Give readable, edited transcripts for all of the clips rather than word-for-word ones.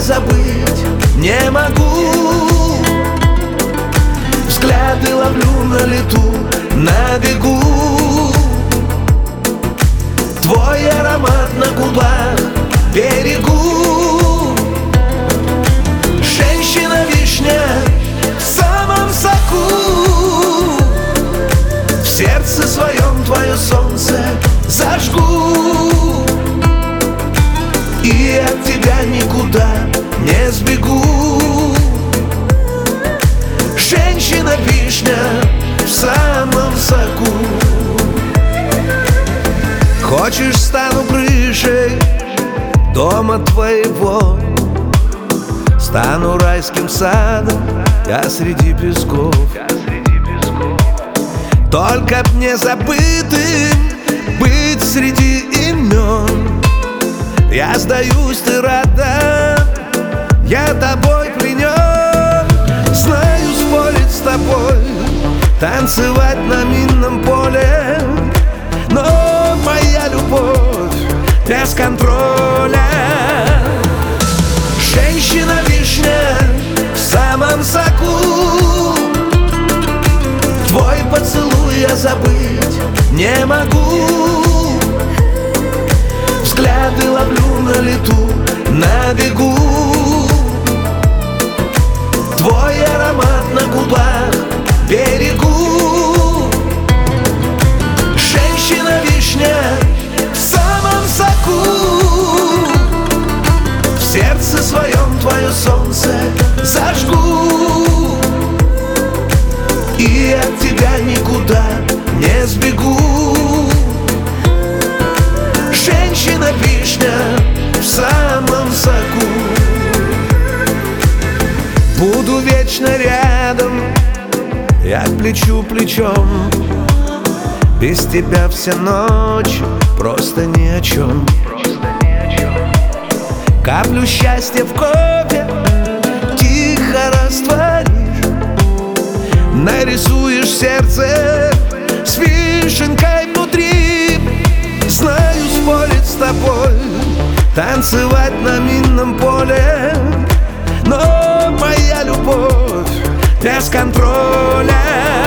забыть не могу. Взгляды ловлю на лету, на бегу. Твой аромат на губах берегу. Женщина-вишня в самом соку. В сердце своем твое солнце зажгу. И от тебя никуда не сбегу. Женщина-вишня в самом соку. Хочешь, стану крышей дома твоего, стану райским садом я среди песков. Только б не забытым быть среди имен. Я сдаюсь, ты рада, я тобой пленен. Знаю, спорить с тобой, танцевать на минном поле, но моя любовь без контроля. Женщина-вишня в самом соку. Твой поцелуй я забыть не могу. Взгляды ловлю на лету, на бегу. Твой аромат на губах берегу. Женщина-вишня в самом соку. В сердце своем твое солнце зажгу. И от тебя никуда не сбегу. Женщина-вишня в самом соку. Буду вечно рядом, я к плечу плечом. Без тебя вся ночь просто ни о чем. Каплю счастья в кофе тихо растворишь. Нарисуешь сердце с вишенкой внутри. Знаю, спорить с тобой, танцевать на минном поле, но моя любовь без контроля.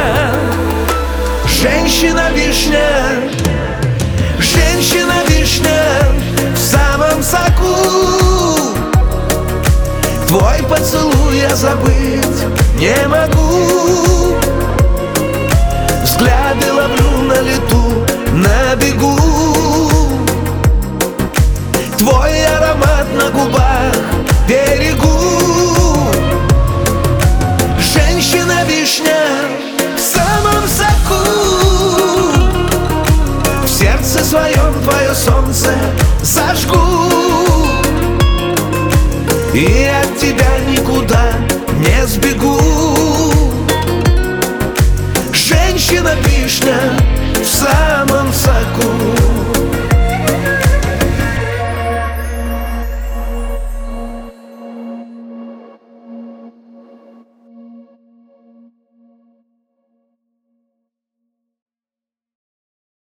Женщина-вишня, женщина-вишня в самом соку. Твой поцелуй я забыть не могу. Взгляды ловлю на лету, на бегу. Твой аромат на губах берегу. Женщина-вишня в самом соку. В сердце своем твое солнце зажгу. И от тебя никуда не сбегу.